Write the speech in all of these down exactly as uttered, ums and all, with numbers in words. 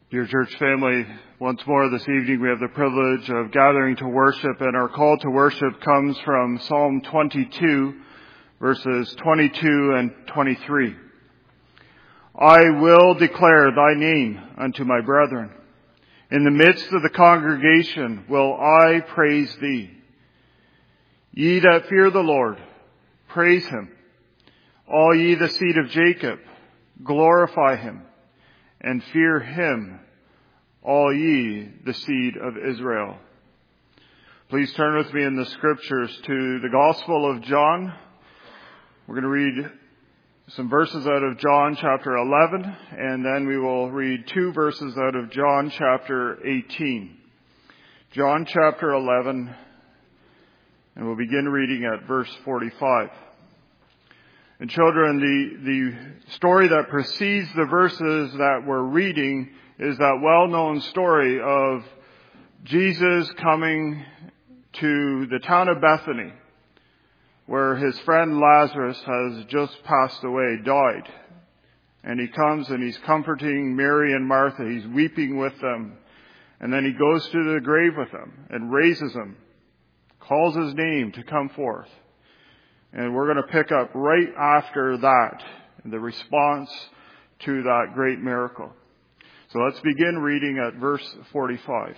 Dear church family, once more this evening we have the privilege of gathering to worship, and our call to worship comes from Psalm twenty-two, verses twenty-two and twenty-three. I will declare thy name unto my brethren. In the midst of the congregation will I praise thee. Ye that fear the Lord, praise him. All ye the seed of Jacob, glorify him. And fear him, all ye the seed of Israel. Please turn with me in the scriptures to the Gospel of John. We're going to read some verses out of John chapter eleven, and then we will read two verses out of John chapter eighteen. John chapter eleven, and we'll begin reading at verse forty-five. And children, the, the story that precedes the verses that we're reading is that well-known story of Jesus coming to the town of Bethany, where his friend Lazarus has just passed away, died. And he comes and he's comforting Mary and Martha. He's weeping with them. And then he goes to the grave with them and raises him, calls his name to come forth. And we're going to pick up right after that, the response to that great miracle. So let's begin reading at verse forty-five.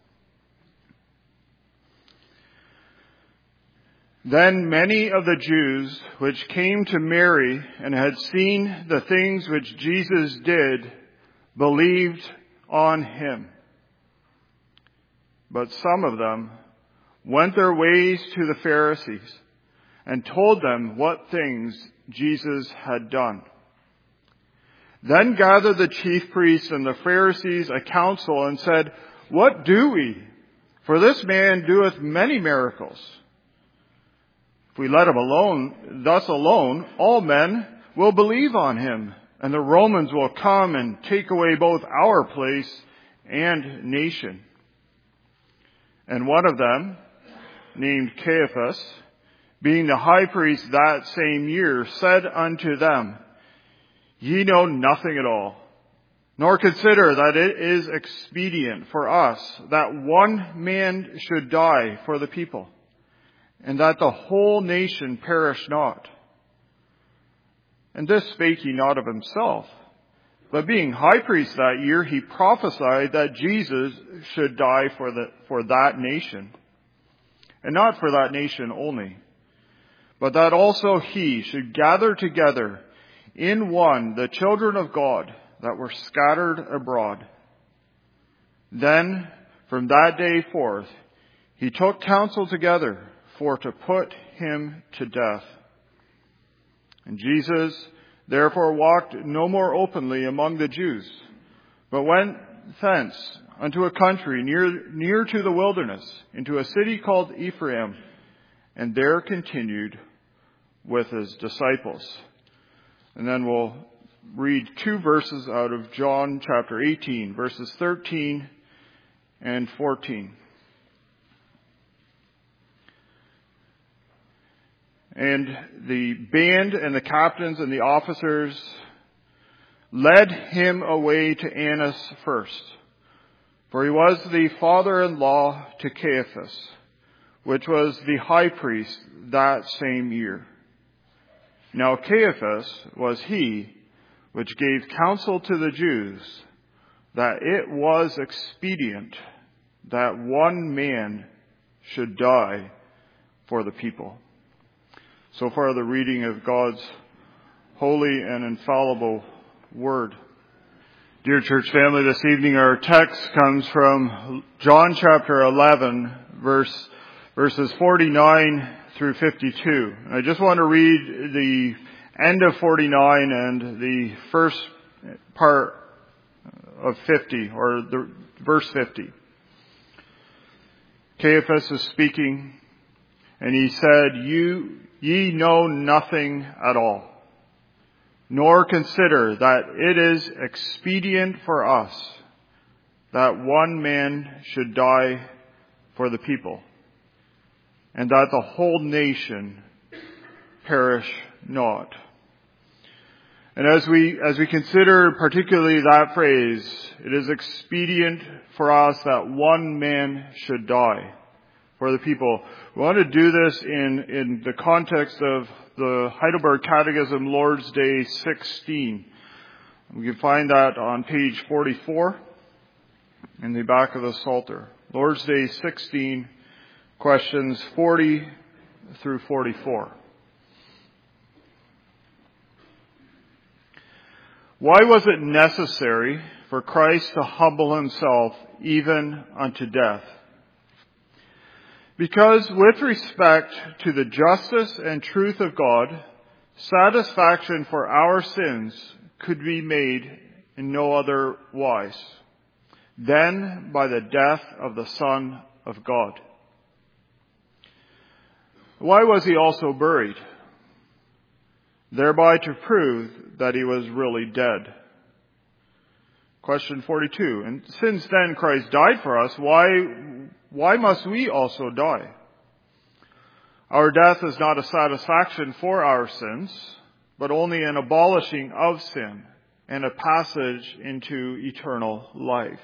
Then many of the Jews which came to Mary and had seen the things which Jesus did believed on him. But some of them went their ways to the Pharisees and told them what things Jesus had done. Then gathered the chief priests and the Pharisees a council and said, What do we? For this man doeth many miracles. If we let him alone, thus alone, all men will believe on him, and the Romans will come and take away both our place and nation. And one of them, named Caiaphas, being the high priest that same year, said unto them, Ye know nothing at all, nor consider that it is expedient for us that one man should die for the people, and that the whole nation perish not. And this spake he not of himself, but being high priest that year, he prophesied that Jesus should die for the for that nation, and not for that nation only, but that also he should gather together in one the children of God that were scattered abroad. Then from that day forth he took counsel together for to put him to death. And Jesus therefore walked no more openly among the Jews, but went thence unto a country near near to the wilderness, into a city called Ephraim, and there continued with his disciples. And then we'll read two verses out of John chapter eighteen, verses thirteen and fourteen. And the band and the captains and the officers led him away to Annas first, for he was the father-in-law to Caiaphas, which was the high priest that same year. Now Caiaphas was he which gave counsel to the Jews that it was expedient that one man should die for the people. So far the reading of God's holy and infallible word. Dear church family, this evening our text comes from John chapter eleven, verse verses forty-nine through fifty-two. I just want to read the end of forty-nine and the first part of fifty, or the verse fifty. Caiaphas is speaking, and he said, You ye know nothing at all, nor consider that it is expedient for us that one man should die for the people, and that the whole nation perish not. And as we, as we consider particularly that phrase, it is expedient for us that one man should die for the people. We want to do this in, in the context of the Heidelberg Catechism, Lord's Day sixteen. We can find that on page forty-four in the back of the Psalter. Lord's Day sixteen, questions forty through forty-four. Why was it necessary for Christ to humble himself even unto death? Because with respect to the justice and truth of God, satisfaction for our sins could be made in no other wise than by the death of the Son of God. Why was he also buried? Thereby to prove that he was really dead. Question forty-two. And since then Christ died for us, why, why must we also die? Our death is not a satisfaction for our sins, but only an abolishing of sin and a passage into eternal life.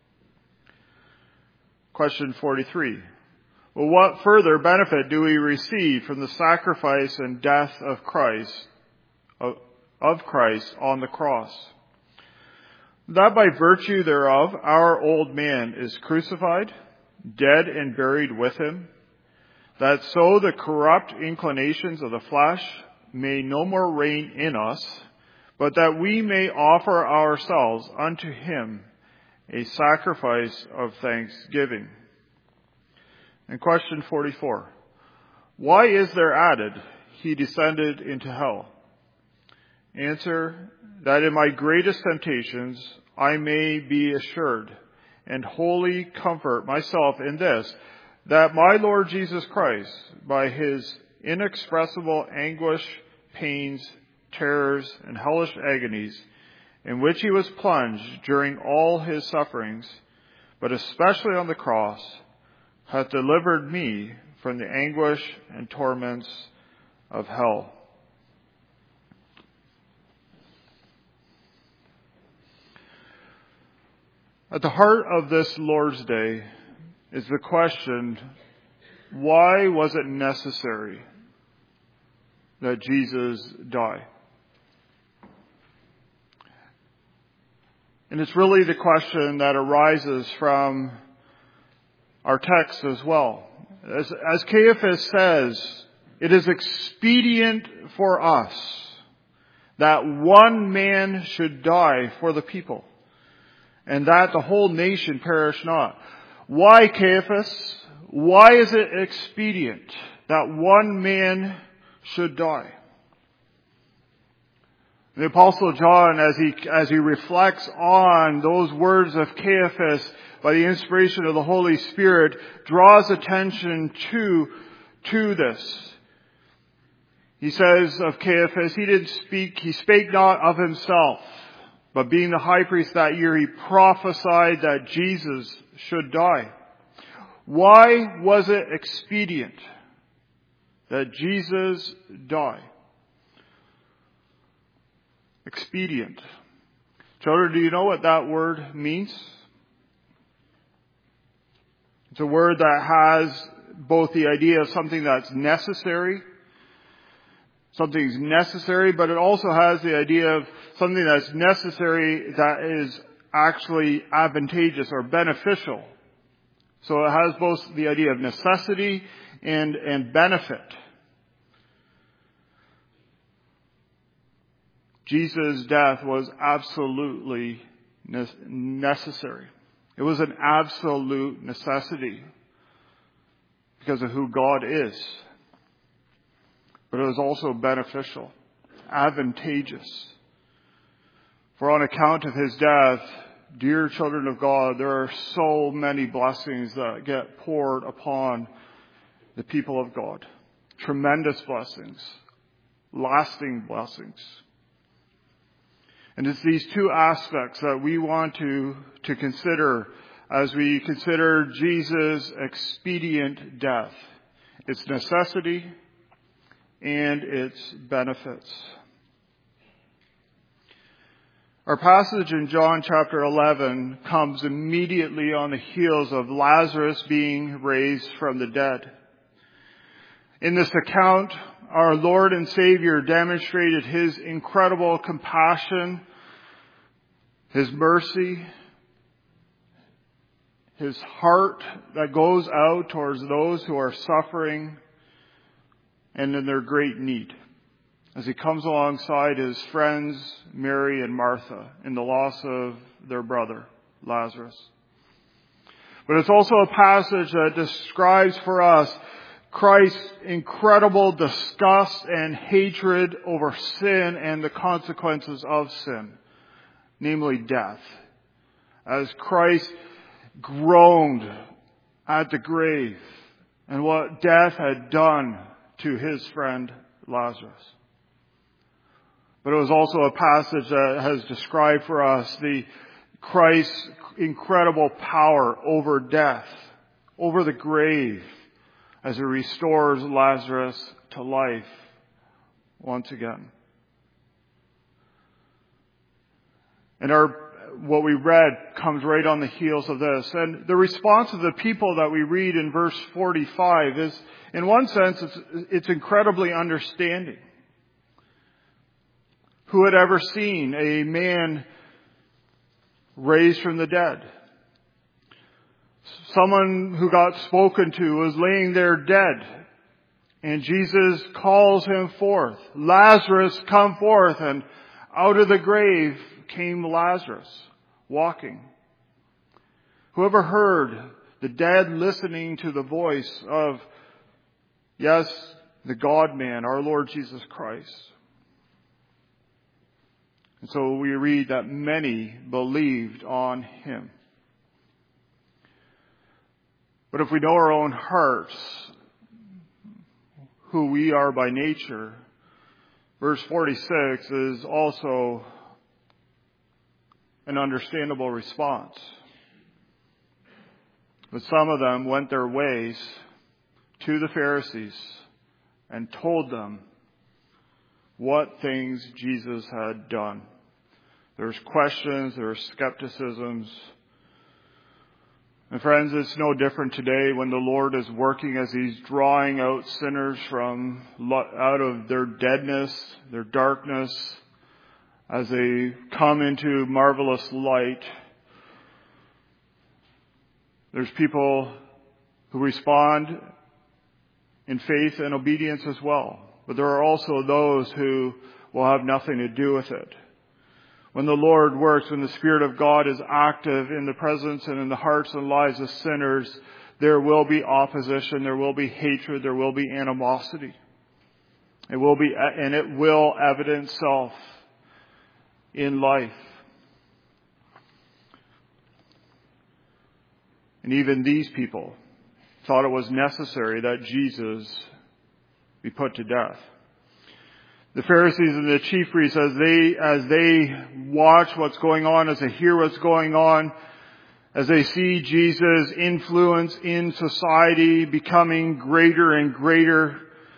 Question forty-three. Well, what further benefit do we receive from the sacrifice and death of Christ, of, of Christ on the cross? That by virtue thereof our old man is crucified, dead and buried with him, that so the corrupt inclinations of the flesh may no more reign in us, but that we may offer ourselves unto him a sacrifice of thanksgiving. And question forty-four. Why is there added, he descended into hell? Answer, that in my greatest temptations I may be assured and wholly comfort myself in this, that my Lord Jesus Christ, by his inexpressible anguish, pains, terrors, and hellish agonies, in which he was plunged during all his sufferings, but especially on the cross, hath delivered me from the anguish and torments of hell. At the heart of this Lord's Day is the question, why was it necessary that Jesus die? And it's really the question that arises from our text as well. As, as Caiaphas says, it is expedient for us that one man should die for the people, and that the whole nation perish not. Why, Caiaphas? Why is it expedient that one man should die? The Apostle John, as he, as he reflects on those words of Caiaphas by the inspiration of the Holy Spirit, draws attention to, to this. He says of Caiaphas, he didn't speak, he spake not of himself, but being the high priest that year, he prophesied that Jesus should die. Why was it expedient that Jesus die? Expedient. Children, do you know what that word means? It's a word that has both the idea of something that's necessary, something's necessary, but it also has the idea of something that's necessary that is actually advantageous or beneficial. So it has both the idea of necessity and, and benefit. Jesus' death was absolutely necessary. It was an absolute necessity because of who God is. But it was also beneficial, advantageous. For on account of his death, dear children of God, there are so many blessings that get poured upon the people of God. Tremendous blessings, lasting blessings. And it's these two aspects that we want to, to consider as we consider Jesus' expedient death. Its necessity and its benefits. Our passage in John chapter eleven comes immediately on the heels of Lazarus being raised from the dead. In this account, our Lord and Savior demonstrated His incredible compassion, His mercy, His heart that goes out towards those who are suffering and in their great need, as He comes alongside His friends, Mary and Martha, in the loss of their brother, Lazarus. But it's also a passage that describes for us Christ's incredible disgust and hatred over sin and the consequences of sin, namely death. As Christ groaned at the grave and what death had done to His friend Lazarus. But it was also a passage that has described for us the Christ's incredible power over death, over the grave, as He restores Lazarus to life once again. And our what we read comes right on the heels of this. And the response of the people that we read in verse forty-five is, in one sense, it's, it's incredibly understanding. Who had ever seen a man raised from the dead? Someone who got spoken to was laying there dead. And Jesus calls him forth. Lazarus, come forth. And out of the grave came Lazarus, walking. Whoever heard the dead listening to the voice of, yes, the God-man, our Lord Jesus Christ. And so we read that many believed on Him. But if we know our own hearts, who we are by nature, verse forty-six is also an understandable response. But some of them went their ways to the Pharisees and told them what things Jesus had done. There's questions, there's skepticisms. And friends, it's no different today when the Lord is working as He's drawing out sinners from out of their deadness, their darkness, as they come into marvelous light. There's people who respond in faith and obedience as well. But there are also those who will have nothing to do with it. When the Lord works, when the Spirit of God is active in the presence and in the hearts and lives of sinners, there will be opposition, there will be hatred, there will be animosity. It will be, and it will evidence itself in life. And even these people thought it was necessary that Jesus be put to death. The Pharisees and the chief priests, as they, as they watch what's going on, as they hear what's going on, as they see Jesus' influence in society becoming greater and greater,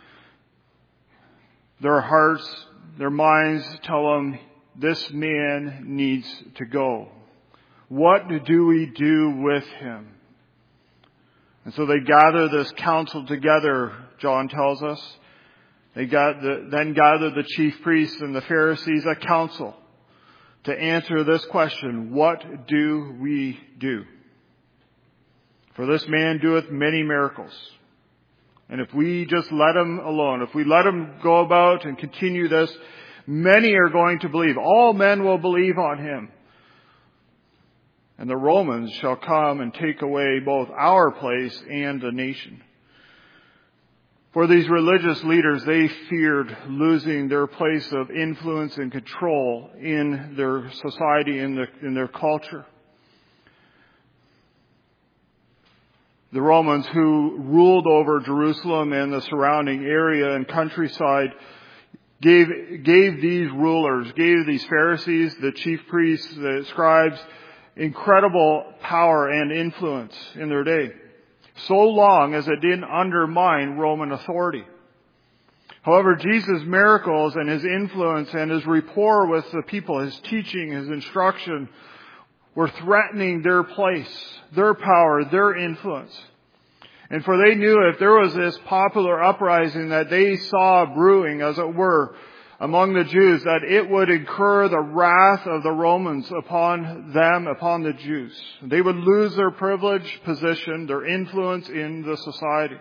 their hearts, their minds tell them, this man needs to go. What do we do with him? And so they gather this council together, John tells us. They got the, then gather the chief priests and the Pharisees at council to answer this question: what do we do? For this man doeth many miracles. And if we just let him alone, if we let him go about and continue this, many are going to believe. All men will believe on him. And the Romans shall come and take away both our place and the nation. For these religious leaders, they feared losing their place of influence and control in their society, in their, in their culture. The Romans, who ruled over Jerusalem and the surrounding area and countryside, gave, gave these rulers, gave these Pharisees, the chief priests, the scribes, incredible power and influence in their day, so long as it didn't undermine Roman authority. However, Jesus' miracles and his influence and his rapport with the people, his teaching, his instruction, were threatening their place, their power, their influence. And for they knew if there was this popular uprising that they saw brewing, as it were, among the Jews, that it would incur the wrath of the Romans upon them, upon the Jews. They would lose their privileged position, their influence in the society.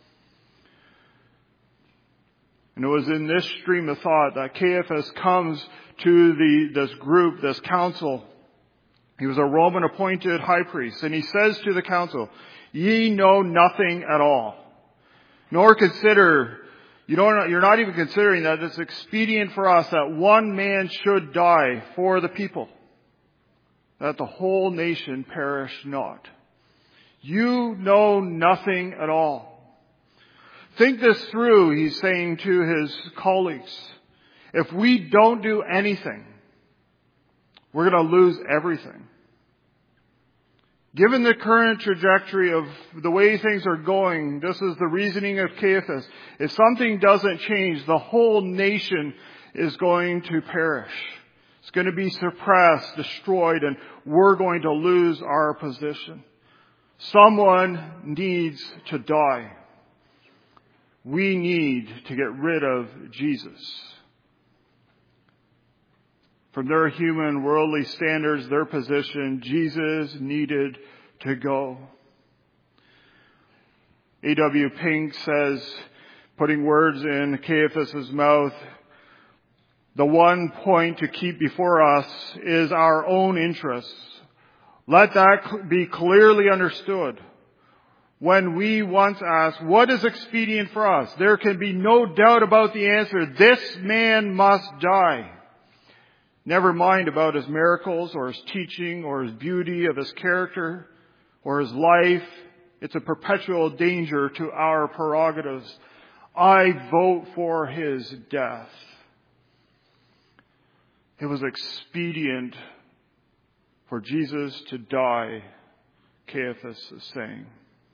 And it was in this stream of thought that Caiaphas comes to the this group, this council. He was a Roman appointed high priest, and he says to the council, "Ye know nothing at all, nor consider, you don't, you're not even considering that it's expedient for us that one man should die for the people, that the whole nation perish not. You know nothing at all." Think this through, he's saying to his colleagues. If we don't do anything, we're going to lose everything. Given the current trajectory of the way things are going, this is the reasoning of Caiaphas. If something doesn't change, the whole nation is going to perish. It's going to be suppressed, destroyed, and we're going to lose our position. Someone needs to die. We need to get rid of Jesus. From their human, worldly standards, their position, Jesus needed to go. A W Pink says, putting words in Caiaphas' mouth, the one point to keep before us is our own interests. Let that be clearly understood. When we once ask, what is expedient for us? There can be no doubt about the answer. This man must die. Never mind about his miracles or his teaching or his beauty of his character or his life. It's a perpetual danger to our prerogatives. I vote for his death. It was expedient for Jesus to die, Caiaphas is saying,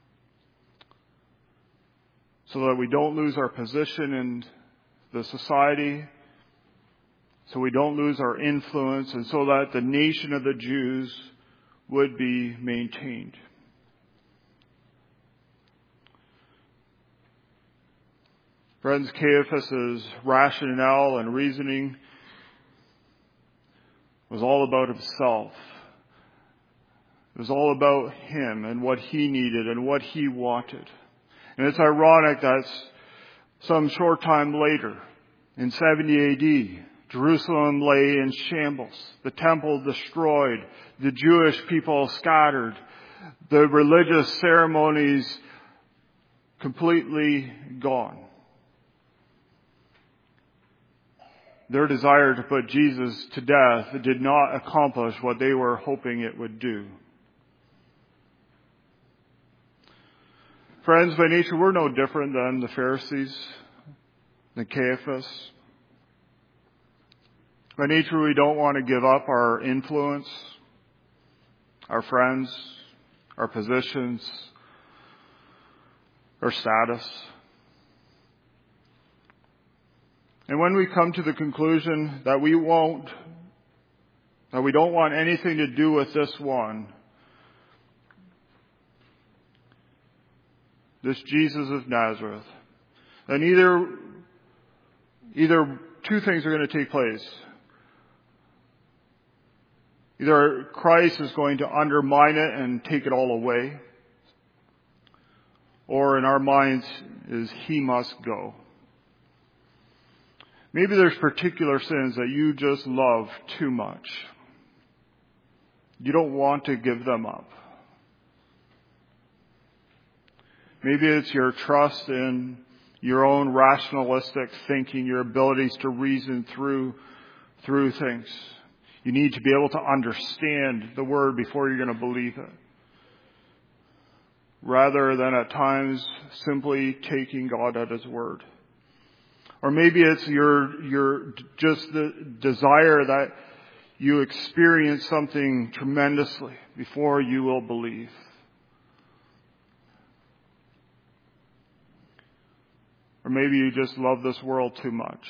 so that we don't lose our position in the society, so we don't lose our influence, and so that the nation of the Jews would be maintained. Friends, Caiaphas' rationale and reasoning was all about himself. It was all about him and what he needed and what he wanted. And it's ironic that some short time later, in seventy A D, Jerusalem lay in shambles, the temple destroyed, the Jewish people scattered, the religious ceremonies completely gone. Their desire to put Jesus to death did not accomplish what they were hoping it would do. Friends, by nature, we're no different than the Pharisees, than Caiaphas. By nature, we don't want to give up our influence, our friends, our positions, our status. And when we come to the conclusion that we won't, that we don't want anything to do with this one, this Jesus of Nazareth, then either, either two things are going to take place. Either Christ is going to undermine it and take it all away, or in our minds is he must go. Maybe there's particular sins that you just love too much. You don't want to give them up. Maybe it's your trust in your own rationalistic thinking, your abilities to reason through, through things. You need to be able to understand the word before you're going to believe it, rather than at times simply taking God at his word. Or maybe it's your, your, just the desire that you experience something tremendously before you will believe. Or maybe you just love this world too much.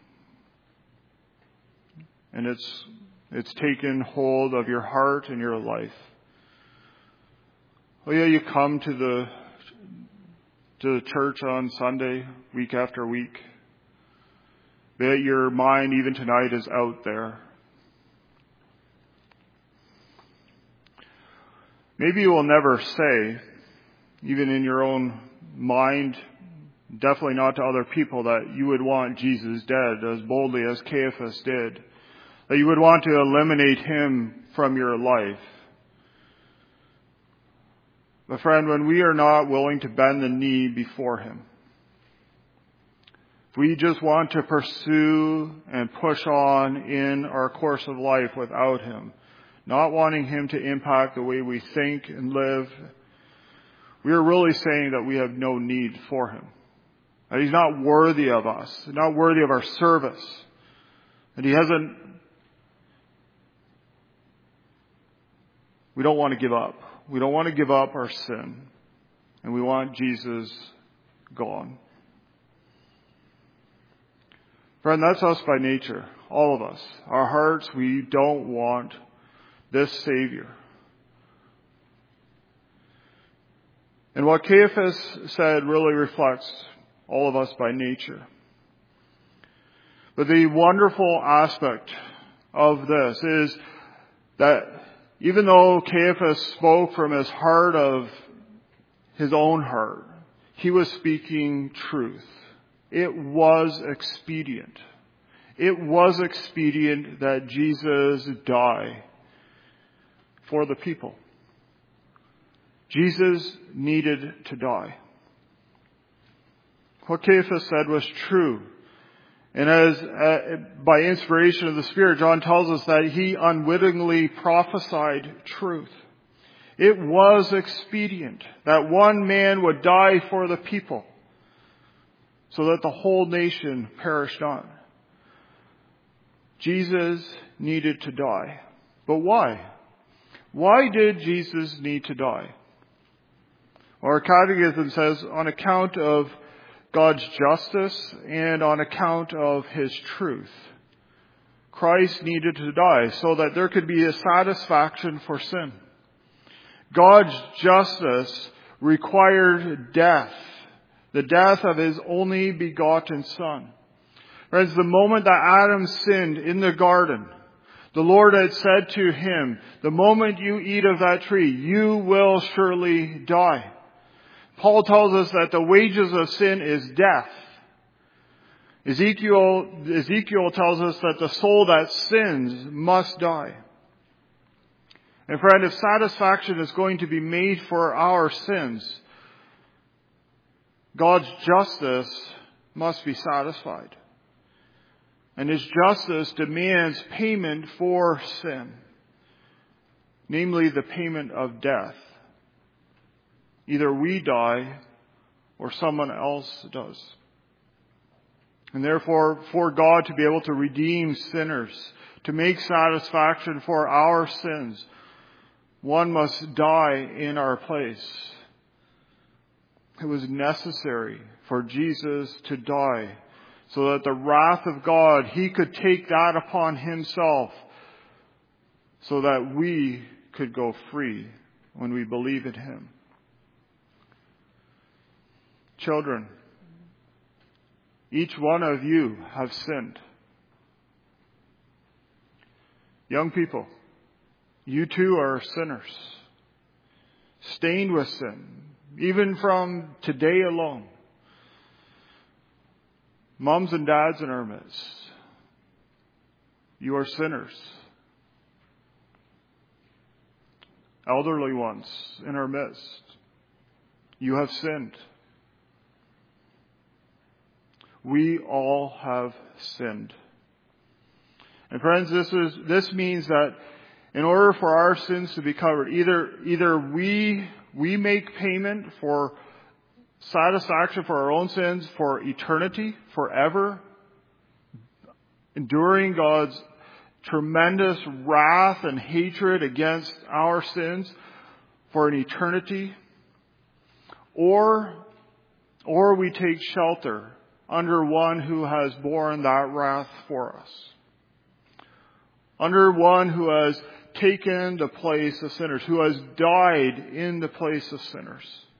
And it's it's taken hold of your heart and your life. Oh yeah, you come to the to the church on Sunday, week after week. But your mind, even tonight, is out there. Maybe you will never say, even in your own mind, definitely not to other people, that you would want Jesus dead as boldly as Caiaphas did. That you would want to eliminate him from your life. But friend, when we are not willing to bend the knee before him, if we just want to pursue and push on in our course of life without him, not wanting him to impact the way we think and live, we are really saying that we have no need for him. That he's not worthy of us, not worthy of our service. And he hasn't, we don't want to give up. We don't want to give up our sin. And we want Jesus gone. Friend, that's us by nature. All of us. Our hearts, we don't want this Savior. And what Caiaphas said really reflects all of us by nature. But the wonderful aspect of this is that even though Caiaphas spoke from his heart of his own heart, he was speaking truth. It was expedient. It was expedient that Jesus die for the people. Jesus needed to die. What Caiaphas said was true. And as uh, by inspiration of the Spirit, John tells us that he unwittingly prophesied truth. It was expedient that one man would die for the people so that the whole nation perished not. Jesus needed to die. But why? Why did Jesus need to die? Well, our catechism says on account of God's justice and on account of his truth. Christ needed to die so that there could be a satisfaction for sin. God's justice required death, the death of his only begotten Son. Friends, the moment that Adam sinned in the garden, the Lord had said to him, the moment you eat of that tree, you will surely die. Paul tells us that the wages of sin is death. Ezekiel, Ezekiel tells us that the soul that sins must die. And friend, if satisfaction is going to be made for our sins, God's justice must be satisfied. And his justice demands payment for sin, namely the payment of death. Either we die or someone else does. And therefore, for God to be able to redeem sinners, to make satisfaction for our sins, one must die in our place. It was necessary for Jesus to die so that the wrath of God, he could take that upon himself so that we could go free when we believe in him. Children, each one of you have sinned. Young people, you too are sinners, stained with sin, even from today alone. Moms and dads in our midst, you are sinners. Elderly ones in our midst, you have sinned. We all have sinned. And friends, this is this means that in order for our sins to be covered, either either we we make payment for satisfaction for our own sins for eternity, forever, enduring God's tremendous wrath and hatred against our sins for an eternity, or or we take shelter under one who has borne that wrath for us. Under one who has taken the place of sinners, who has died in the place of sinners.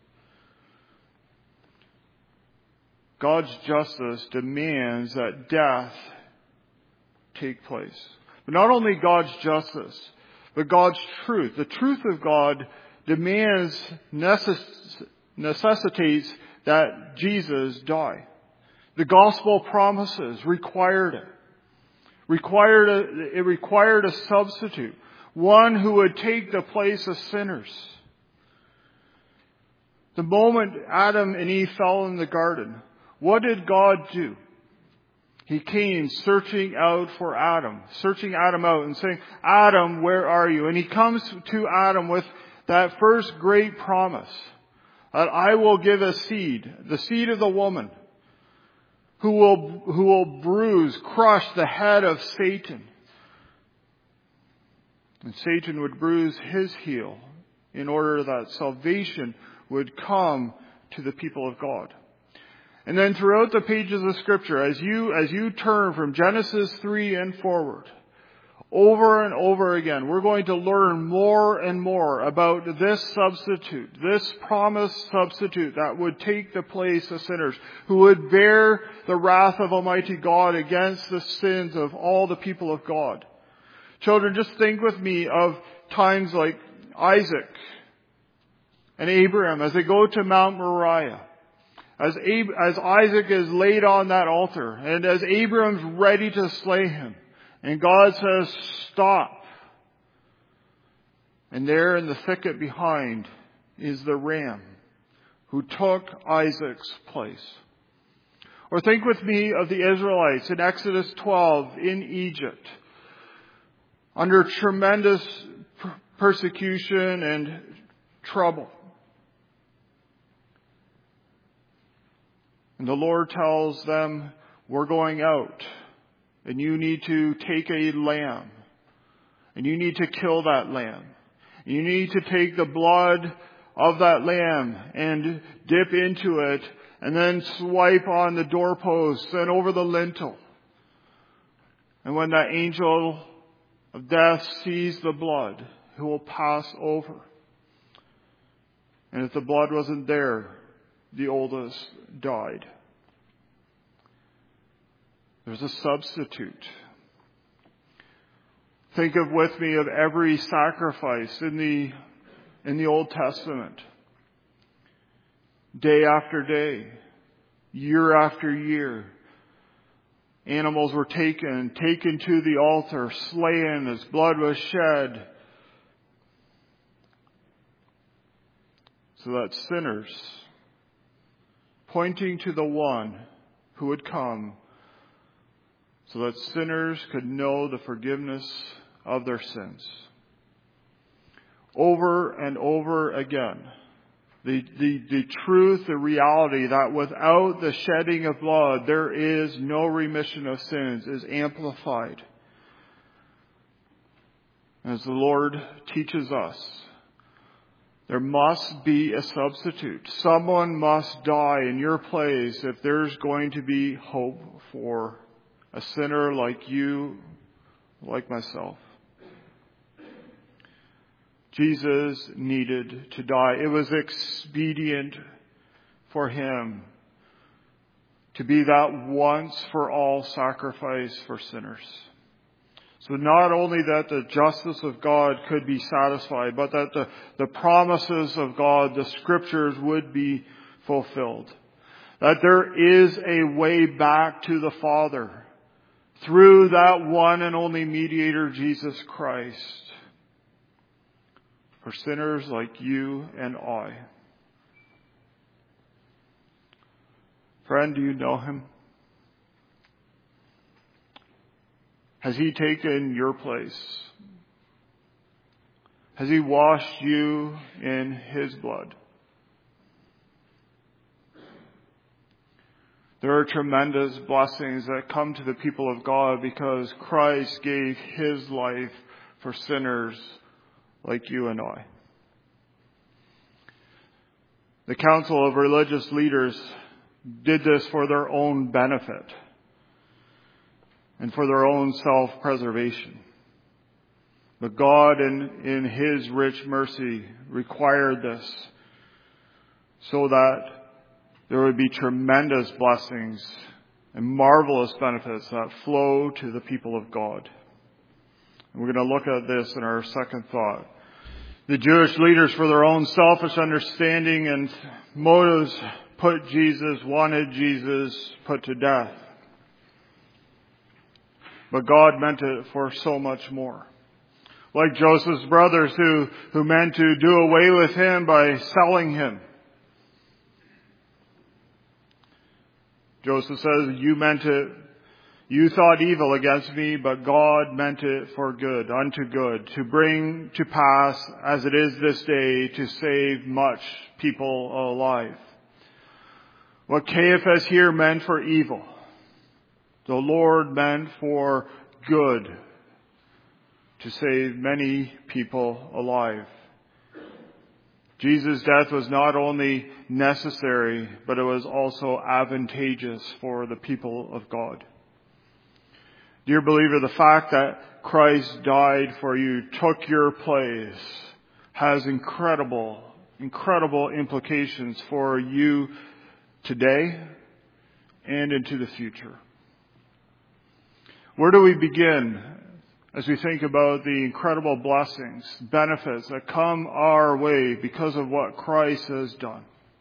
God's justice demands that death take place. But not only God's justice, but God's truth. The truth of God demands, necess- necessitates that Jesus die. The gospel promises required it. Required a, it required a substitute. One who would take the place of sinners. The moment Adam and Eve fell in the garden, what did God do? He came searching out for Adam, searching Adam out and saying, Adam, where are you? And he comes to Adam with that first great promise, that I will give a seed, the seed of the woman, who will, who will bruise, crush the head of Satan. And Satan would bruise his heel in order that salvation would come to the people of God. And then throughout the pages of Scripture, as you, as you turn from Genesis three and forward, over and over again, we're going to learn more and more about this substitute, this promised substitute that would take the place of sinners, who would bear the wrath of Almighty God against the sins of all the people of God. Children, just think with me of times like Isaac and Abraham as they go to Mount Moriah. As, Ab- as Isaac is laid on that altar, and as Abraham's ready to slay him, and God says, stop. And there in the thicket behind is the ram who took Isaac's place. Or think with me of the Israelites in Exodus twelve in Egypt, under tremendous persecution and trouble. And the Lord tells them, we're going out, and you need to take a lamb, and you need to kill that lamb. You need to take the blood of that lamb and dip into it, and then swipe on the doorposts and over the lintel. And when that angel of death sees the blood, he will pass over. And if the blood wasn't there, the oldest died. There's a substitute. Think of with me of every sacrifice in the in the Old Testament. Day after day, year after year, animals were taken, taken to the altar, slain as blood was shed, so that sinners, pointing to the one who would come, so that sinners could know the forgiveness of their sins. Over and over again, the, the, the truth, the reality that without the shedding of blood, there is no remission of sins is amplified. As the Lord teaches us, there must be a substitute. Someone must die in your place if there's going to be hope for a sinner like you, like myself. Jesus needed to die. It was expedient for him to be that once for all sacrifice for sinners. So not only that the justice of God could be satisfied, but that the, the promises of God, the scriptures, would be fulfilled. That there is a way back to the Father through that one and only mediator, Jesus Christ, for sinners like you and I. Friend, do you know him? Has he taken your place? Has he washed you in his blood? There are tremendous blessings that come to the people of God because Christ gave his life for sinners like you and I. The Council of Religious Leaders did this for their own benefit and for their own self-preservation. But God, in, in His rich mercy, required this so that there would be tremendous blessings and marvelous benefits that flow to the people of God. And we're going to look at this in our second thought. The Jewish leaders, for their own selfish understanding and motives, put Jesus, wanted Jesus put to death. But God meant it for so much more. Like Joseph's brothers who, who meant to do away with him by selling him. Joseph says, you meant it, you thought evil against me, but God meant it for good, unto good, to bring to pass, as it is this day, to save much people alive. What Caiaphas here meant for evil, the Lord meant for good, to save many people alive. Jesus' death was not only necessary, but it was also advantageous for the people of God. Dear believer, the fact that Christ died for you, took your place, has incredible, incredible implications for you today and into the future. Where do we begin as we think about the incredible blessings, benefits that come our way because of what Christ has done?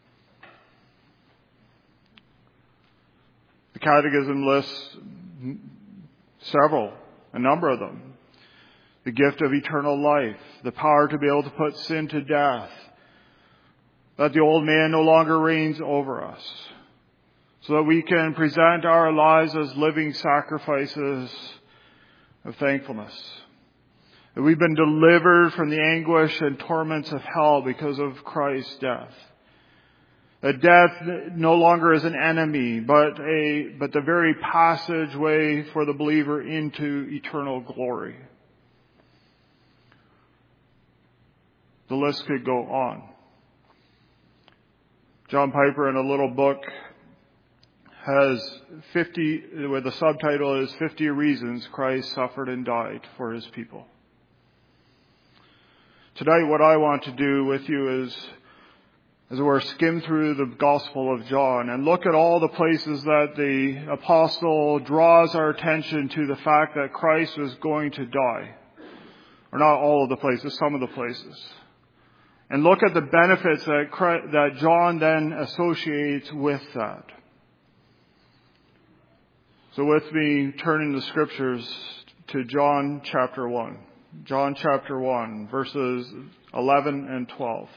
The Catechism lists several, a number of them. The gift of eternal life, the power to be able to put sin to death, that the old man no longer reigns over us, so that we can present our lives as living sacrifices of thankfulness. That we've been delivered from the anguish and torments of hell because of Christ's death. That death no longer is an enemy, but a but the very passageway for the believer into eternal glory. The list could go on. John Piper, in a little book, has fifty, where the subtitle is fifty Reasons Christ Suffered and Died for His People. Tonight, what I want to do with you is, as we're skim through the Gospel of John and look at all the places that the apostle draws our attention to the fact that Christ was going to die. Or not all of the places, some of the places. And look at the benefits that Christ, that John then associates with that. So with me, turning the scriptures to John chapter one. John chapter one, verses eleven and twelve.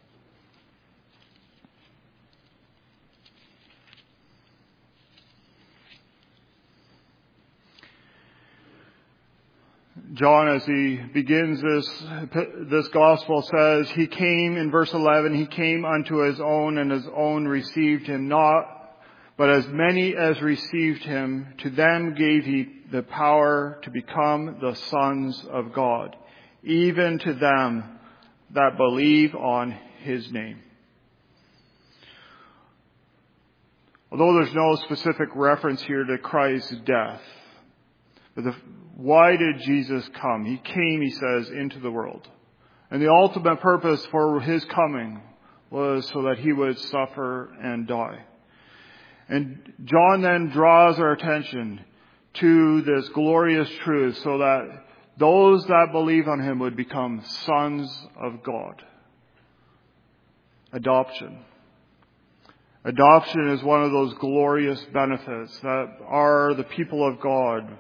John, as he begins this, this gospel, says, he came, in verse eleven, he came unto his own, and his own received him not. But as many as received him, to them gave he the power to become the sons of God, even to them that believe on his name. Although there's no specific reference here to Christ's death, but the, why did Jesus come? He came, he says, into the world. And the ultimate purpose for his coming was so that he would suffer and die. And John then draws our attention to this glorious truth so that those that believe on him would become sons of God. Adoption. Adoption is one of those glorious benefits that are the people of God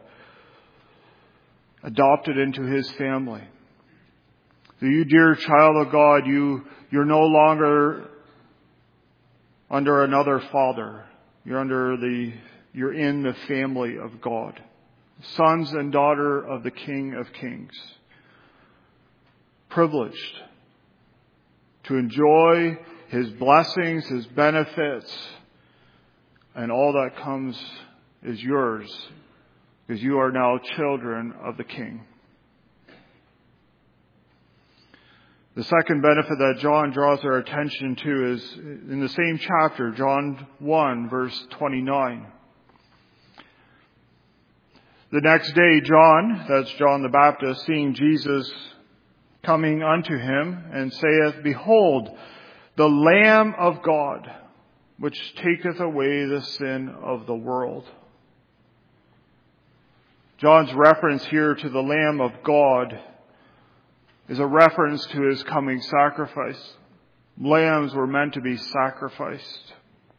adopted into his family. So you, dear child of God, you, you're no longer under another father. You're under the, you're in the family of God. Sons and daughter of the King of Kings. Privileged to enjoy his blessings, his benefits, and all that comes is yours, because you are now children of the King. The second benefit that John draws our attention to is in the same chapter, John one, verse twenty-nine. The next day, John, that's John the Baptist, seeing Jesus coming unto him, and saith, Behold, the Lamb of God, which taketh away the sin of the world. John's reference here to the Lamb of God is a reference to his coming sacrifice. Lambs were meant to be sacrificed.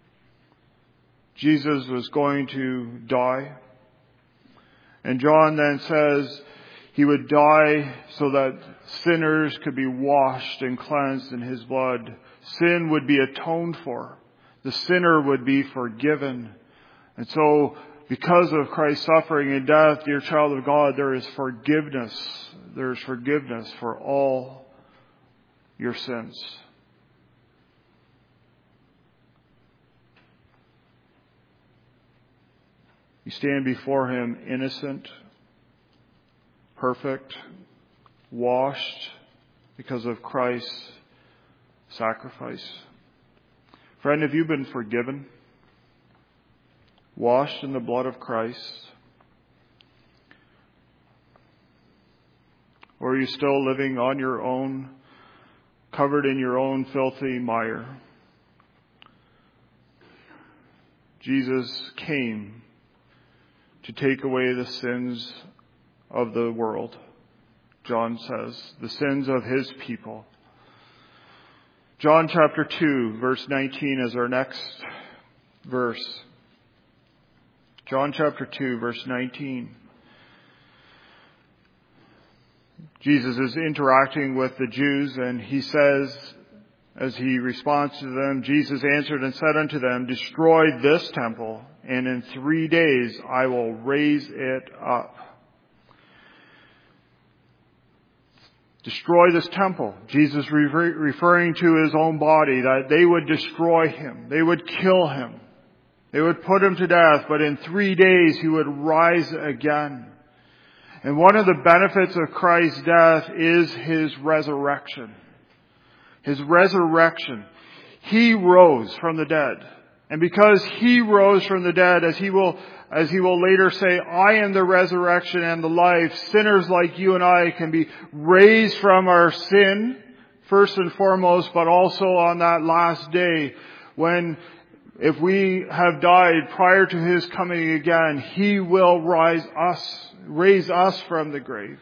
Jesus was going to die. And John then says he would die so that sinners could be washed and cleansed in his blood. Sin would be atoned for. The sinner would be forgiven. And so, because of Christ's suffering and death, dear child of God, there is forgiveness. There is forgiveness for all your sins. You stand before him innocent, perfect, washed because of Christ's sacrifice. Friend, have you been forgiven? Washed in the blood of Christ? Or are you still living on your own, covered in your own filthy mire? Jesus came to take away the sins of the world, John says, the sins of his people. John chapter two, verse nineteen is our next verse. John chapter two, verse nineteen. Jesus is interacting with the Jews, and he says, as he responds to them, Jesus answered and said unto them, Destroy this temple, and in three days I will raise it up. Destroy this temple. Jesus referring to his own body, that they would destroy him. They would kill him. They would put him to death, but in three days he would rise again. And one of the benefits of Christ's death is his resurrection. His resurrection. He rose from the dead. And because he rose from the dead, as he will, as he will later say, I am the resurrection and the life, sinners like you and I can be raised from our sin, first and foremost, but also on that last day when, if we have died prior to his coming again, he will rise us, raise us from the grave.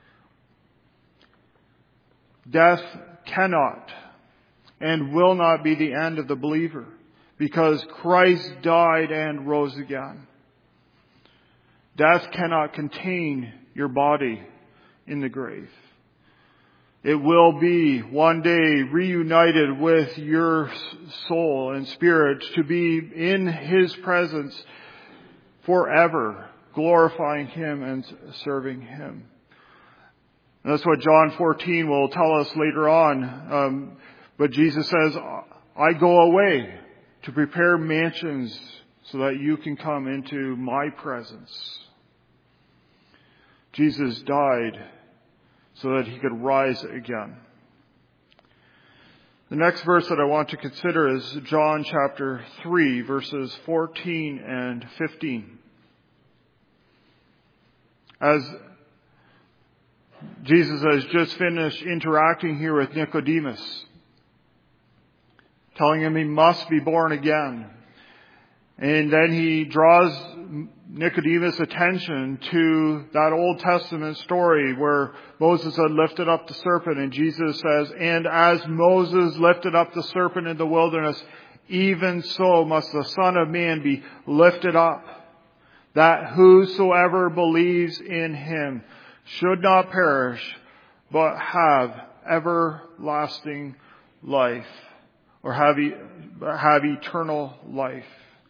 Death cannot and will not be the end of the believer, because Christ died and rose again. Death cannot contain your body in the grave. It will be one day reunited with your soul and spirit to be in his presence forever, glorifying him and serving him. And that's what John fourteen will tell us later on. Um, but Jesus says, I go away to prepare mansions so that you can come into my presence. Jesus died so that he could rise again. The next verse that I want to consider is John chapter three, verses fourteen and fifteen. As Jesus has just finished interacting here with Nicodemus, telling him he must be born again. And then he draws Nicodemus' attention to that Old Testament story where Moses had lifted up the serpent, and Jesus says, and as Moses lifted up the serpent in the wilderness, even so must the Son of Man be lifted up, that whosoever believes in him should not perish, but have everlasting life, or have, e- have eternal life.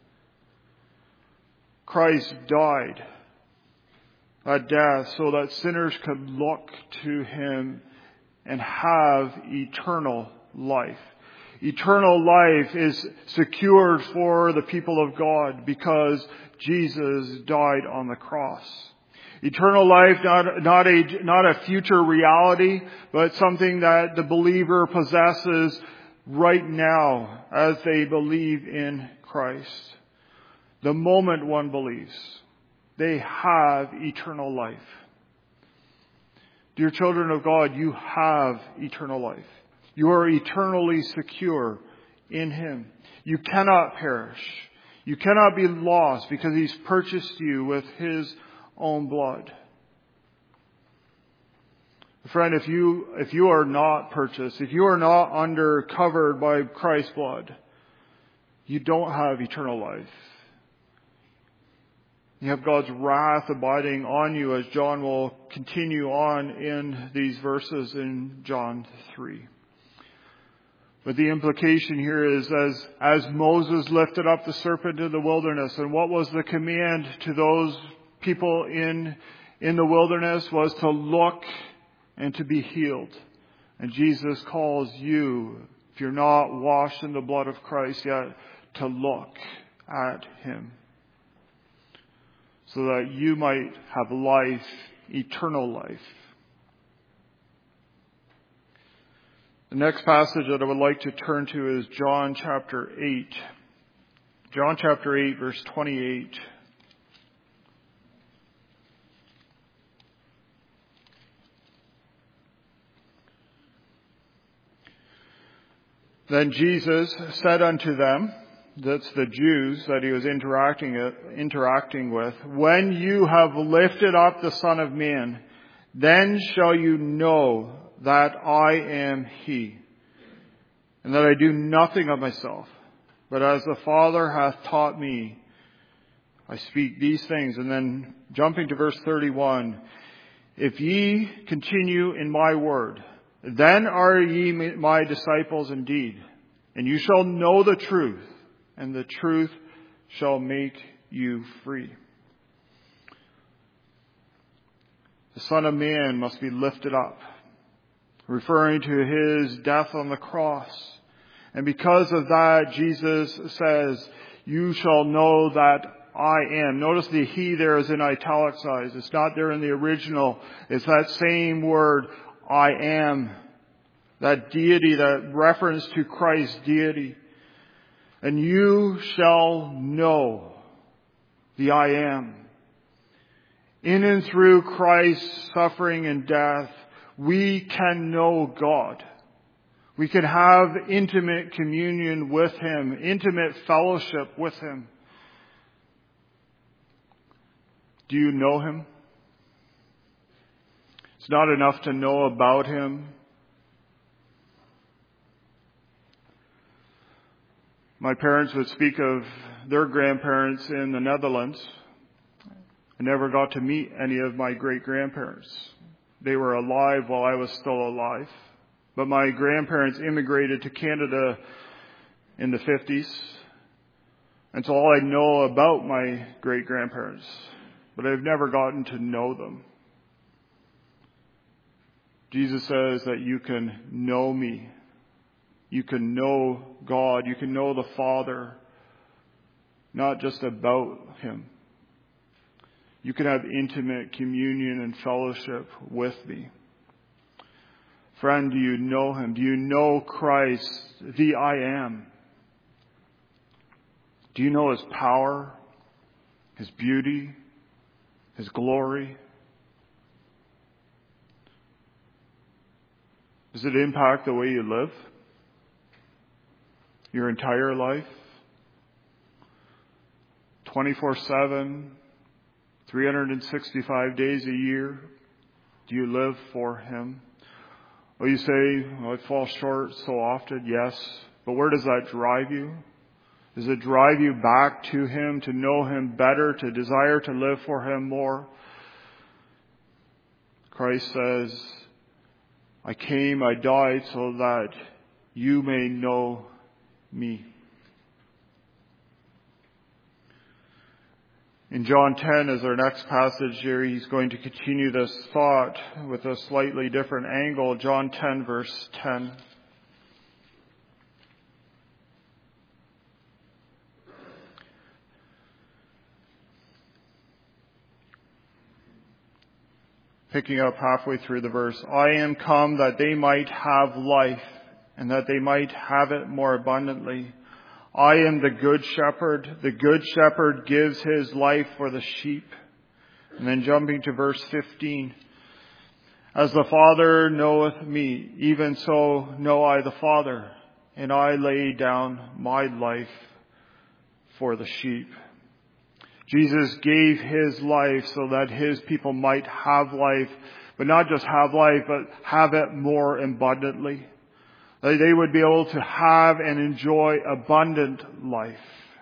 Christ died at death so that sinners could look to him and have eternal life. Eternal life is secured for the people of God because Jesus died on the cross. Eternal life, not, not a, not a future reality, but something that the believer possesses right now as they believe in Christ. The moment one believes, they have eternal life. Dear children of God, you have eternal life. You are eternally secure in Him. You cannot perish. You cannot be lost because He's purchased you with His own blood. Friend, if you, if you are not purchased, if you are not under covered by Christ's blood, you don't have eternal life. You have God's wrath abiding on you, as John will continue on in these verses in John three. But the implication here is as, as Moses lifted up the serpent in the wilderness, and what was the command to those people in, in the wilderness was to look and to be healed. And Jesus calls you, if you're not washed in the blood of Christ yet, to look at Him, so that you might have life, eternal life. The next passage that I would like to turn to is John chapter eight. John chapter eight, verse twenty-eight. Then Jesus said unto them, that's the Jews that He was interacting, interacting with, when you have lifted up the Son of Man, then shall you know that I am He, and that I do nothing of myself, but as the Father hath taught me, I speak these things. And then jumping to verse thirty-one, if ye continue in my word, then are ye my disciples indeed, and you shall know the truth, and the truth shall make you free. The Son of Man must be lifted up, referring to His death on the cross. And because of that, Jesus says, you shall know that I am. Notice the He there is in italicized. It's not there in the original. It's that same word, I am. That deity, that reference to Christ's deity. And you shall know the I am. In and through Christ's suffering and death, we can know God. We can have intimate communion with Him, intimate fellowship with Him. Do you know Him? It's not enough to know about Him. My parents would speak of their grandparents in the Netherlands. I never got to meet any of my great-grandparents. They were alive while I was still alive. But my grandparents immigrated to Canada in the fifties. And so all I know about my great-grandparents, but I've never gotten to know them. Jesus says that you can know me. You can know God. You can know the Father, not just about Him. You can have intimate communion and fellowship with me. Friend, do you know Him? Do you know Christ, the I am? Do you know His power, His beauty, His glory? Does it impact the way you live? Your entire life? twenty-four seven, three hundred sixty-five days a year? Do you live for Him? Well, you say, well, I fall short so often. Yes. But where does that drive you? Does it drive you back to Him, to know Him better, to desire to live for Him more? Christ says, I came, I died so that you may know me. In John ten, as our next passage here, he's going to continue this thought with a slightly different angle. John ten, verse ten. Picking up halfway through the verse, I am come that they might have life, and that they might have it more abundantly. I am the good shepherd. The good shepherd gives his life for the sheep. And then jumping to verse fifteen. As the Father knoweth me, even so know I the Father, and I lay down my life for the sheep. Jesus gave his life so that his people might have life, but not just have life, but have it more abundantly. That they would be able to have and enjoy abundant life.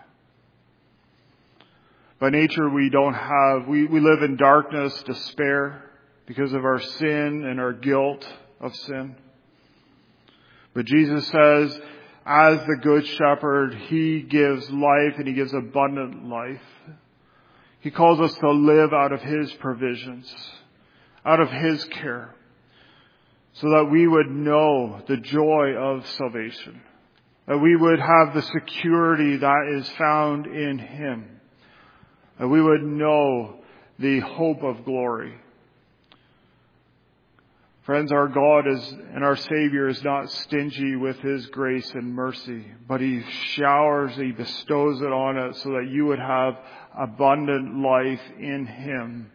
By nature, we don't have, we, we live in darkness, despair, because of our sin and our guilt of sin. But Jesus says, as the good shepherd, he gives life and he gives abundant life. He calls us to live out of his provisions, out of his care, so that we would know the joy of salvation, that we would have the security that is found in him, that we would know the hope of glory. Friends, our God is, and our Savior is not stingy with his grace and mercy, but he showers, he bestows it on us so that you would have abundant life in him.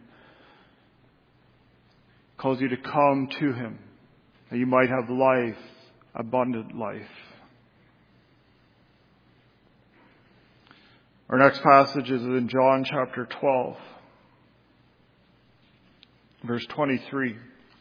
He calls you to come to him, that you might have life, abundant life. Our next passage is in John chapter twelve, verse twenty-three.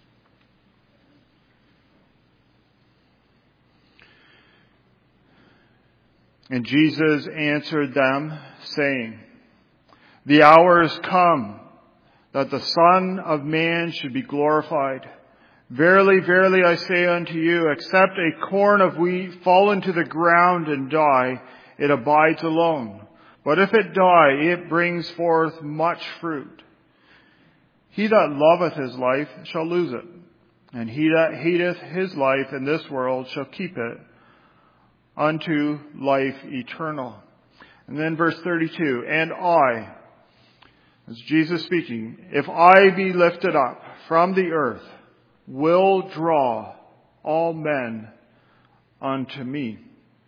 And Jesus answered them, saying, the hour is come that the Son of Man should be glorified. Verily, verily, I say unto you, except a corn of wheat fall into the ground and die, it abides alone. But if it die, it brings forth much fruit. He that loveth his life shall lose it, and he that hateth his life in this world shall keep it unto life eternal. And then verse thirty-two, and I, as Jesus speaking, if I be lifted up from the earth, will draw all men unto me.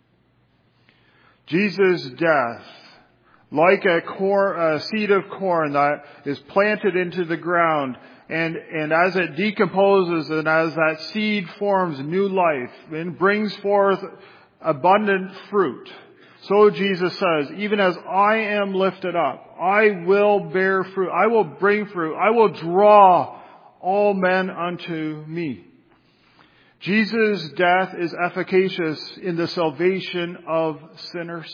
Jesus' death, like a, corn, a seed of corn that is planted into the ground, and, and as it decomposes and as that seed forms new life and brings forth abundant fruit, so Jesus says, even as I am lifted up, I will bear fruit. I will bring fruit. I will draw all men unto me. Jesus' death is efficacious in the salvation of sinners.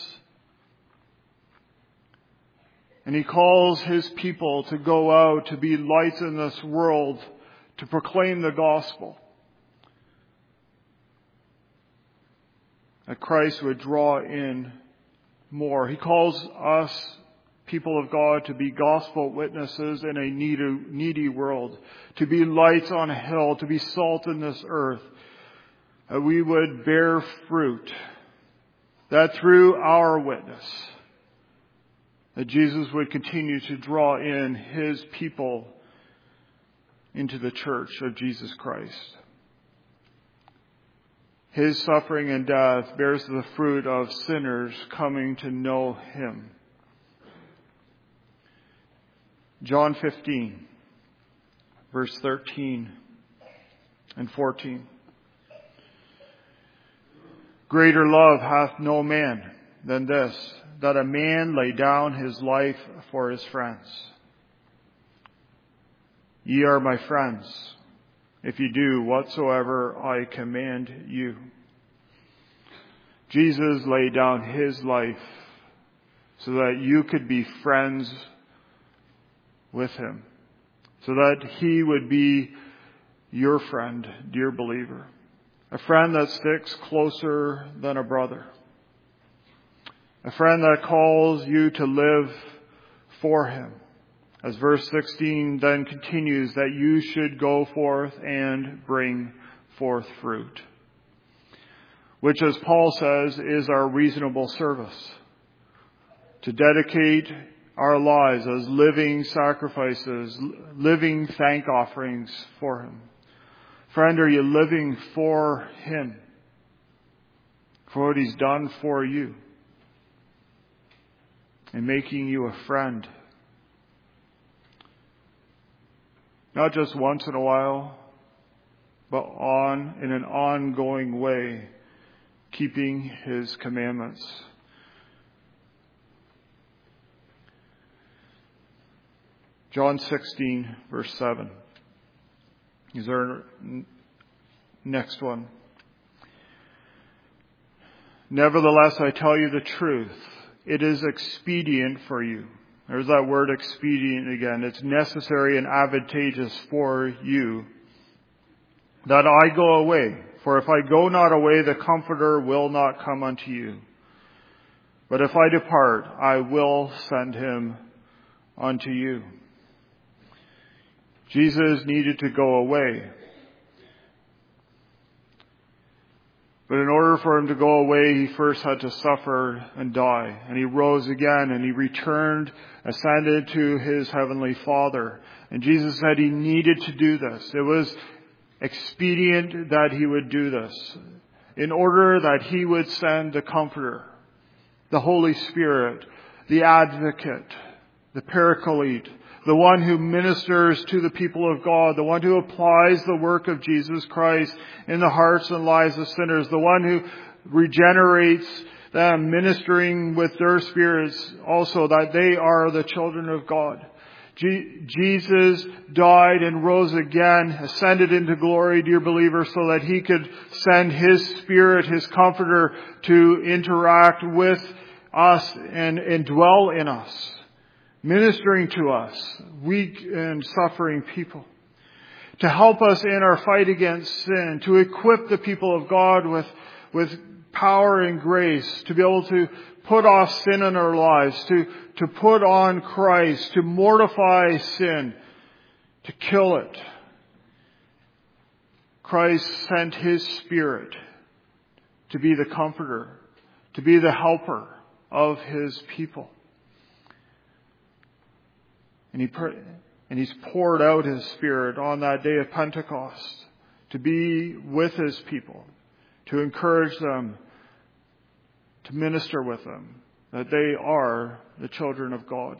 And he calls his people to go out, to be lights in this world, to proclaim the gospel. That Christ would draw in more. He calls us, people of God, to be gospel witnesses in a needy, needy world, to be lights on a hill, to be salt in this earth, that we would bear fruit, that through our witness, that Jesus would continue to draw in his people into the church of Jesus Christ. His suffering and death bears the fruit of sinners coming to know him. John fifteen, verse thirteen and fourteen. Greater love hath no man than this, that a man lay down his life for his friends. Ye are my friends, if you do whatsoever I command you. Jesus laid down his life so that you could be friends with him, so that he would be your friend, dear believer, a friend that sticks closer than a brother, a friend that calls you to live for him. As verse sixteen then continues, that you should go forth and bring forth fruit, which, as Paul says, is our reasonable service. To dedicate our lives as living sacrifices, living thank offerings for Him. Friend, are you living for Him? For what He's done for you? And making you a friend. Not just once in a while, but on in an ongoing way, keeping His commandments. John sixteen, verse seven. Is our next one. Nevertheless, I tell you the truth. It is expedient for you. There's that word expedient again. It's necessary and advantageous for you that I go away. For if I go not away, the Comforter will not come unto you. But if I depart, I will send Him unto you. Jesus needed to go away. But in order for Him to go away, He first had to suffer and die. And He rose again and He returned, ascended to His heavenly Father. And Jesus said He needed to do this. It was expedient that He would do this in order that He would send the Comforter, the Holy Spirit, the Advocate, the Paraclete, the one who ministers to the people of God, the one who applies the work of Jesus Christ in the hearts and lives of sinners, the one who regenerates them, ministering with their spirits also that they are the children of God. Je- Jesus died and rose again, ascended into glory, dear believer, so that He could send His Spirit, His Comforter, to interact with us and, and dwell in us, ministering to us, weak and suffering people, to help us in our fight against sin, to equip the people of God with, with power and grace, to be able to put off sin in our lives, to, to put on Christ, to mortify sin, to kill it. Christ sent His Spirit to be the Comforter, to be the helper of His people. And he and He's poured out His Spirit on that day of Pentecost to be with His people, to encourage them, to minister with them, that they are the children of God.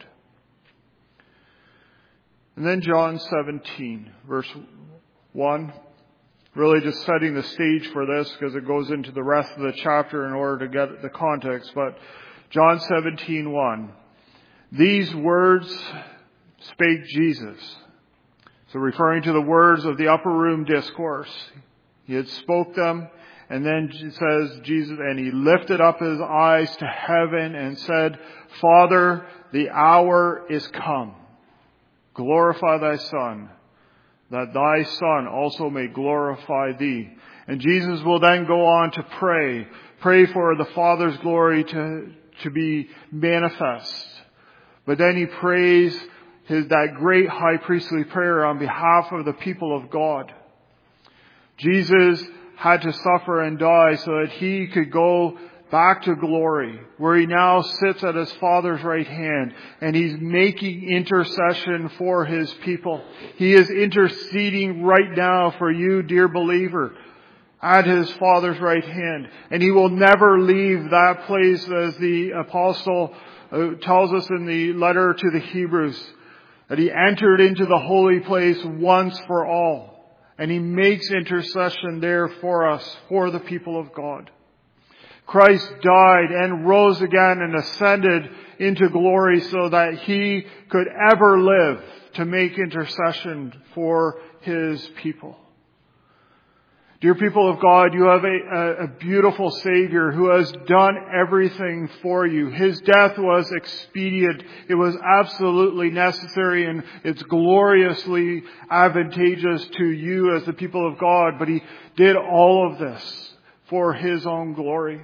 And then John seventeen, verse one, really just setting the stage for this because it goes into the rest of the chapter in order to get the context. But John seventeen, one, these words spake Jesus. So referring to the words of the upper room discourse. He had spoke them, and then it says Jesus, and He lifted up His eyes to heaven and said, Father, the hour is come. Glorify Thy Son, that Thy Son also may glorify Thee. And Jesus will then go on to pray. Pray for the Father's glory to, to be manifest. But then He prays His, that great high priestly prayer on behalf of the people of God. Jesus had to suffer and die so that He could go back to glory, where He now sits at His Father's right hand, and He's making intercession for His people. He is interceding right now for you, dear believer, at His Father's right hand. And He will never leave that place, as the apostle tells us in the letter to the Hebrews, that He entered into the holy place once for all. And He makes intercession there for us, for the people of God. Christ died and rose again and ascended into glory so that He could ever live to make intercession for His people. Dear people of God, you have a, a beautiful Savior who has done everything for you. His death was expedient. It was absolutely necessary, and it's gloriously advantageous to you as the people of God. But He did all of this for His own glory.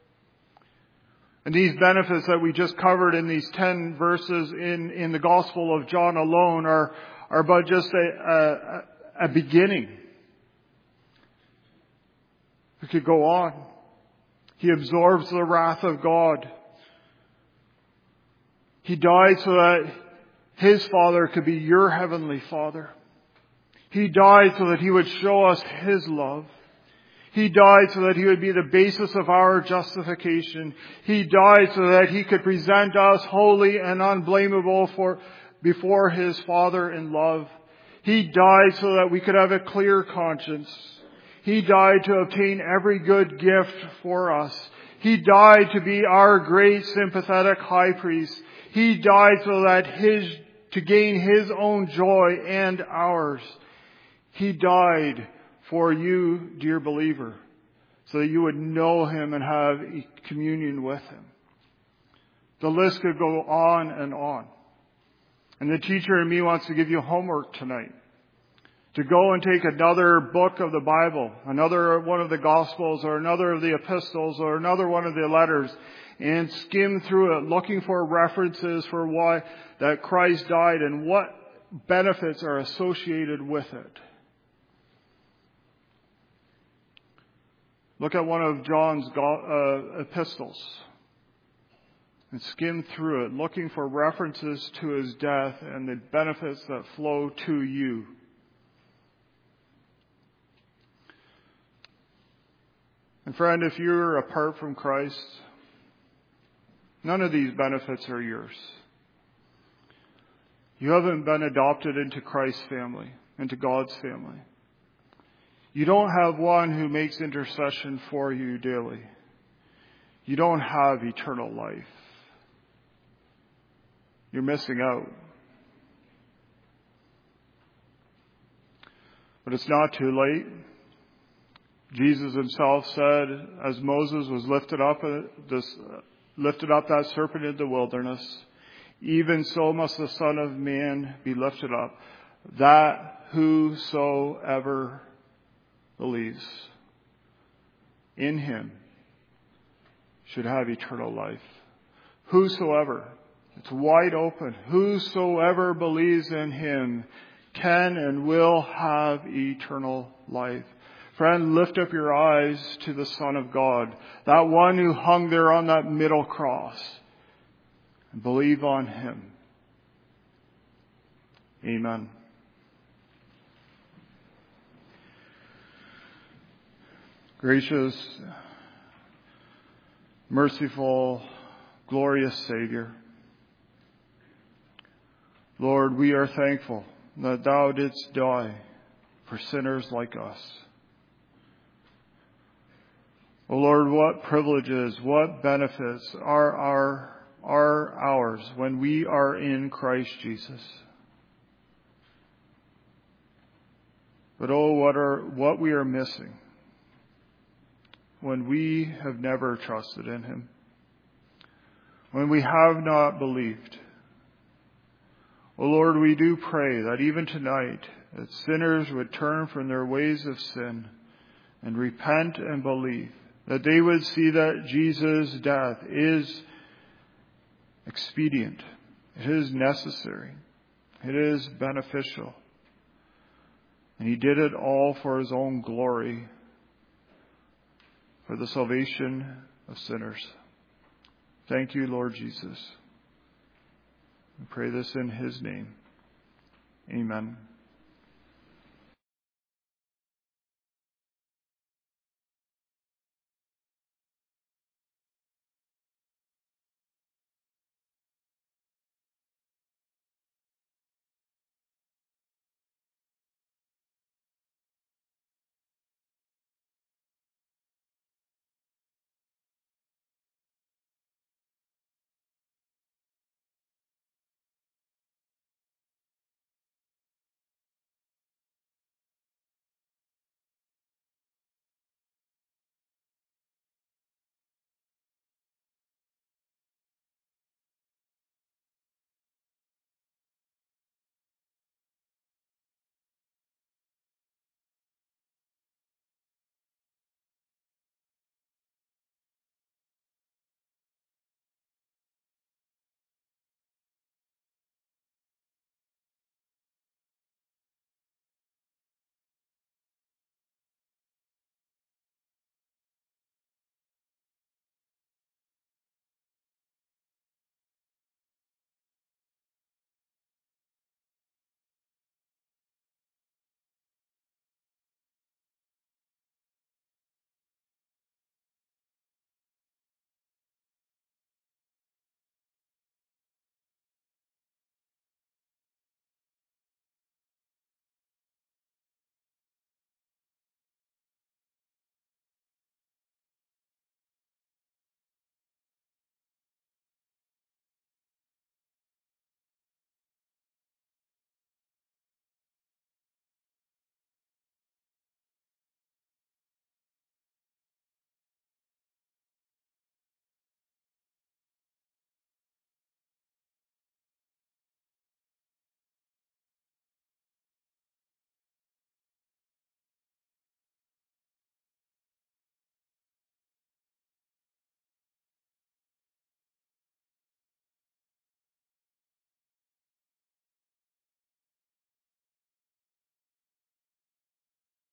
And these benefits that we just covered in these ten verses in, in the Gospel of John alone are, are but just a, a, a beginning. We could go on. He absorbs the wrath of God. He died so that His Father could be your Heavenly Father. He died so that He would show us His love. He died so that He would be the basis of our justification. He died so that He could present us holy and unblameable for, before His Father in love. He died so that we could have a clear conscience. He died to obtain every good gift for us. He died to be our great sympathetic high priest. He died so that His, to gain His own joy and ours. He died for you, dear believer, so that you would know Him and have communion with Him. The list could go on and on. And the teacher in me wants to give you homework tonight. To go and take another book of the Bible, another one of the Gospels, or another of the epistles, or another one of the letters, and skim through it, looking for references for why that Christ died and what benefits are associated with it. Look at one of John's uh, epistles and skim through it, looking for references to His death and the benefits that flow to you. And friend, if you're apart from Christ, none of these benefits are yours. You haven't been adopted into Christ's family, into God's family. You don't have one who makes intercession for you daily. You don't have eternal life. You're missing out. But it's not too late. Jesus Himself said, as Moses was lifted up, this, lifted up that serpent in the wilderness, even so must the Son of Man be lifted up, that whosoever believes in Him should have eternal life. Whosoever. It's wide open. Whosoever believes in Him can and will have eternal life. Friend, lift up your eyes to the Son of God, that one who hung there on that middle cross, and believe on Him. Amen. Gracious, merciful, glorious Savior, Lord, we are thankful that Thou didst die for sinners like us. Oh Lord, what privileges, what benefits are our, are ours when we are in Christ Jesus. But oh, what are, what we are missing when we have never trusted in Him, when we have not believed. Oh Lord, we do pray that even tonight, that sinners would turn from their ways of sin and repent and believe, that they would see that Jesus' death is expedient, it is necessary, it is beneficial, and He did it all for His own glory, for the salvation of sinners. Thank you, Lord Jesus. We pray this in His name. Amen.